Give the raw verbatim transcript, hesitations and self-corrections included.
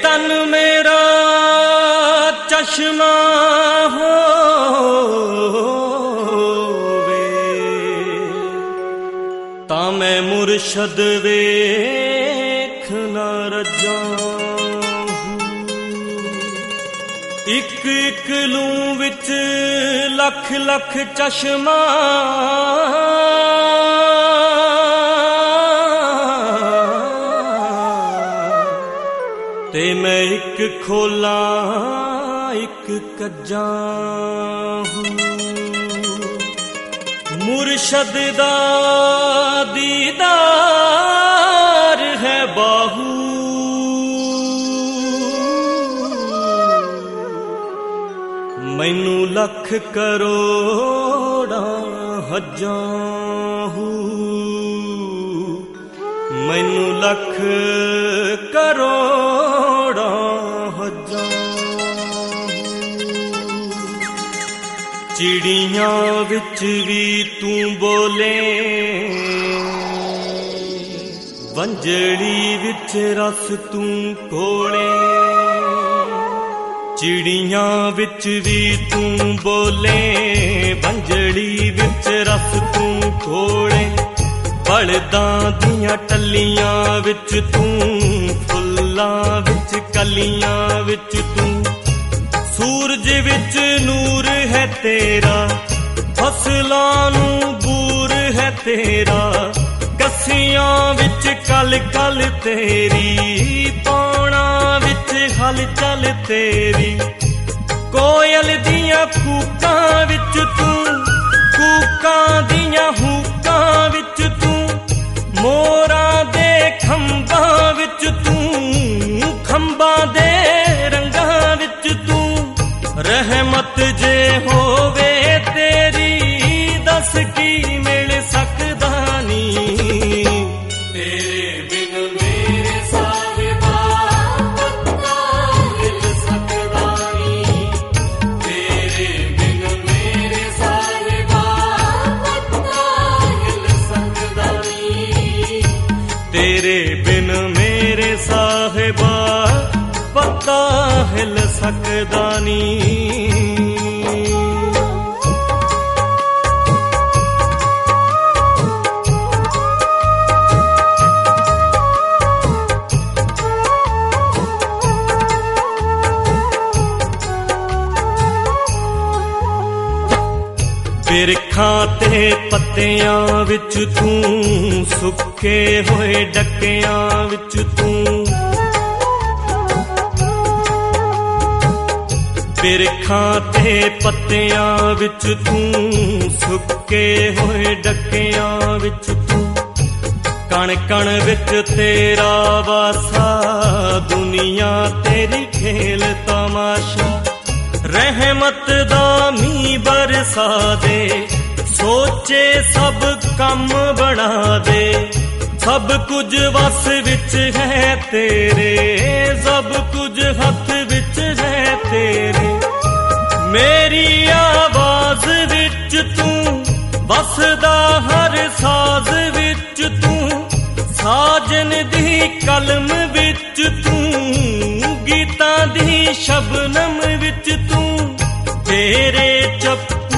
तन मेरा चश्मा होवे तां मैं मुर्शद वेख ना रजा। इक इक लूं विच लख लख चश्मा ते मैं एक खोला एक कज्जा हूं। मुर्शद दा दीदार है बाहू मैनू लख करोड़ा हजा हूं। मैनू लख करोड़ा हजा। चिड़ियां विच भी तू बोले वंजड़ी विच रस तू घोले। चिड़ियां विच भी तू बोले वंजड़ी विच रस तू घोले। बलदां दियां टल्लियां विच तू फुल्लां विच कलियां विच तू। सूरज विच नूर है तेरा फसलां नूं बूर है तेरा। कसियां विच कल कल तेरी पौना विच हलचल तेरी। कोयल दियां कूकां विच तू कूकां दियां हुकां विच तू। मोरां दे खंबां विच तू खंबां दे रंगां विच तू। रहमत जे होवे तेरी दस की मिल सकदा नी। तेरे बिन मेरे साहिबा पत्ता हिल सकदा नी। तेरे बिन मेरे साहिबा पत्ता हिल सकदा नी। तेरे बिन मेरे साहिबा पत्ता हिल सकदा नी। बिरखां ते पत्तियां विच तू सुक्के होए डक्कियां विच तू। बिरखां ते पत्तियां विच तू सुक्के होए डक्कियां विच तू। कण कण विच तेरा वासा दुनिया तेरी खेल तमाशा। रहमत दा मी बरसा दे सोचे सब कम बना दे। सब कुछ वस विच है तेरे सब कुछ हथ विच है तेरे। मेरी आवाज विच तू वसदा हर साज विच तू। साजन दी कलम विच तू गीतां दी शबनम विच तू। तेरे चप